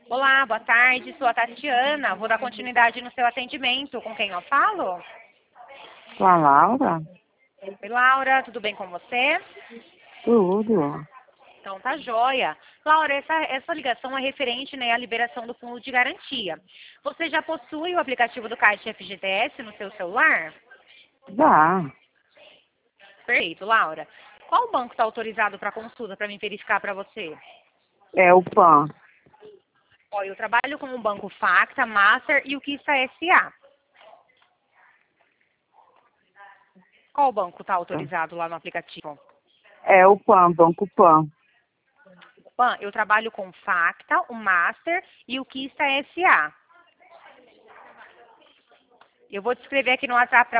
Olá, boa tarde. Sou a Tatiana. Vou dar continuidade no seu atendimento. Com quem eu falo? Com a Laura? Oi, Laura. Tudo bem com você? Tudo. Então tá joia. Laura, essa ligação é referente, né, à liberação do fundo de garantia. Você já possui o aplicativo do Caixa FGTS no seu celular? Já. Perfeito, Laura. Qual banco está autorizado para consulta para me verificar para você? É o PAN. Olha, eu trabalho com o Banco Facta, Master e o Kista SA. Qual banco está autorizado lá no aplicativo? É o PAN, Banco PAN. PAN, eu trabalho com o Facta, o Master e o Kista SA. Eu vou te escrever aqui no WhatsApp